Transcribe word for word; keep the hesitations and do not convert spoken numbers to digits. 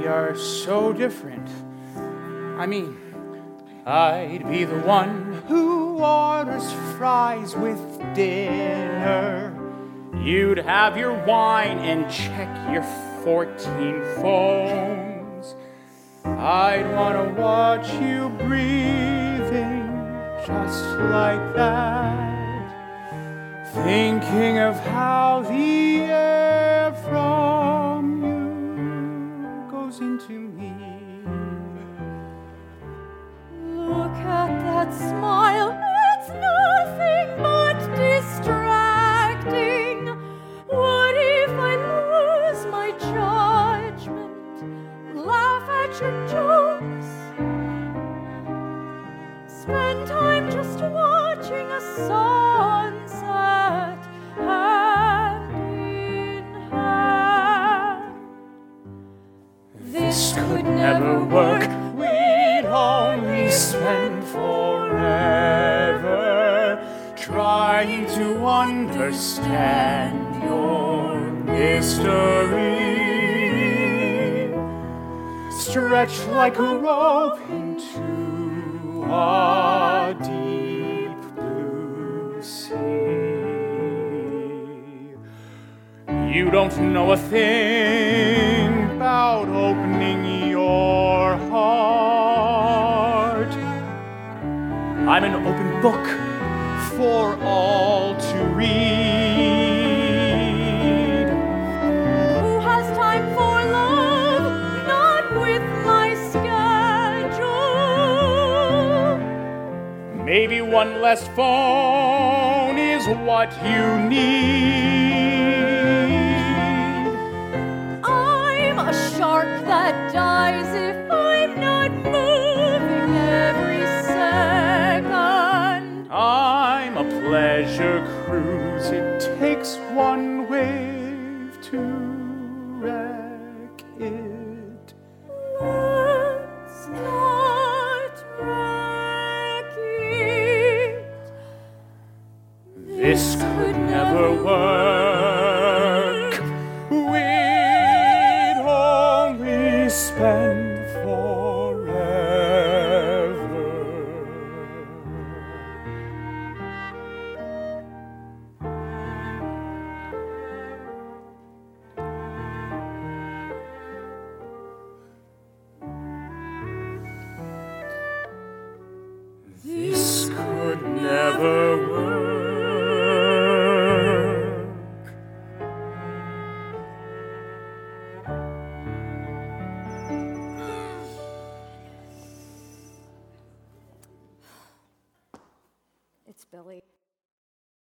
we are so different. I mean, I'd be the one who orders fries with dinner. You'd have your wine and check your fourteen phones. I'd want to watch you breathing just like that, thinking of how the air from you goes into me. Look at that smile, it's nothing but distracting. What if I lose my judgment, laugh at your jokes, spend time just watching a sunset hand in hand? This could never work. We'd only spend forever trying to understand your mystery. Stretch like a rope into a deep blue sea. You don't know a thing about opening your heart. I'm an open book for all to read. Who has time for love? Not with my schedule. Maybe one less phone is what you need. I'm a shark that dies if I'm not moving every second. I'm a pleasure cruise. It takes one wave to wreck it. Let's not wreck it. This could never work. We'd only spend forever. This could never work. It's Billy.